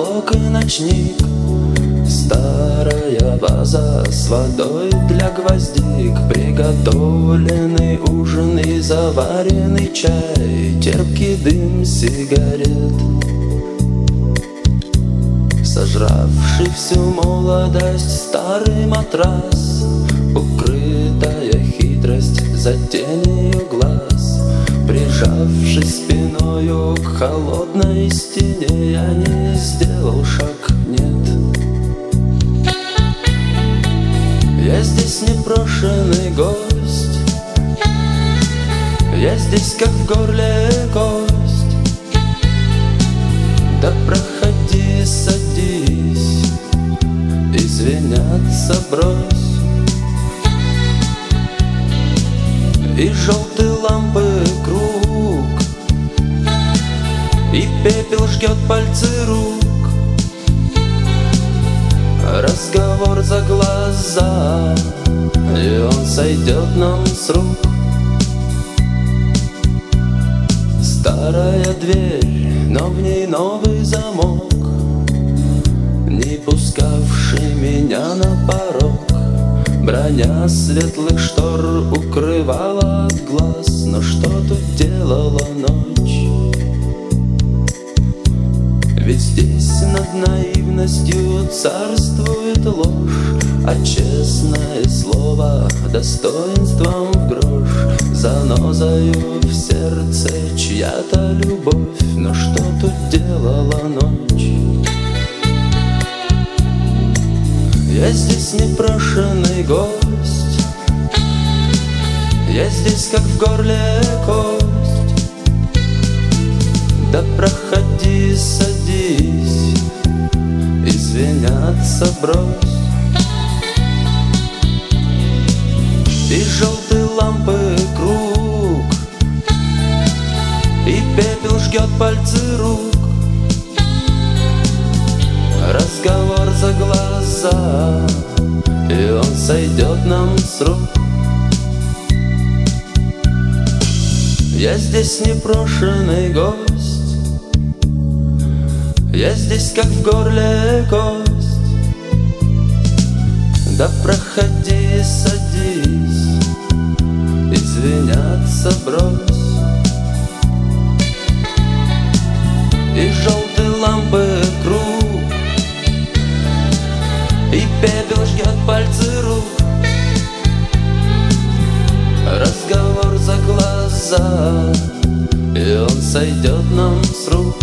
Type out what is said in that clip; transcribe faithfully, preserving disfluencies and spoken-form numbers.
потолок и ночник, старая ваза с водой для гвоздик, приготовленный ужин и заваренный чай, терпкий дым сигарет. Сожравший всю молодость старый матрас, укрытая хитрость за тенью глаз, прижавшись спиною к холодной стене, я не сделал шаг, нет. Я здесь непрошенный гость, я здесь как в горле кость. Да проходи, садись, извиняться брось. И желтые лампы круг, и пепел жгет пальцы рук. Разговор за глаза, и он сойдет нам с рук. Старая дверь, но в ней новый замок, не пускавший меня на порог. Броня светлых штор укрывала от глаз, но что тут делала ночь? Ведь здесь над наивностью царствует ложь, а честное слово достоинством в грош, занозою в сердце чья-то любовь. Но что тут делала ночь? Я здесь непрошенный гость, я здесь как в горле кость. Да проходи, садись, извиняться брось. И желтые лампы круг, и пепел жгет пальцы рук. Разговор за глаза, и он сойдет нам с рук. Я здесь непрошенный гость, я здесь как в горле кость. Да проходи, садись, извиняться брось. И желтые лампы круг, и пепел жгет пальцы рук. Разговор за глаза, и он сойдет нам с рук.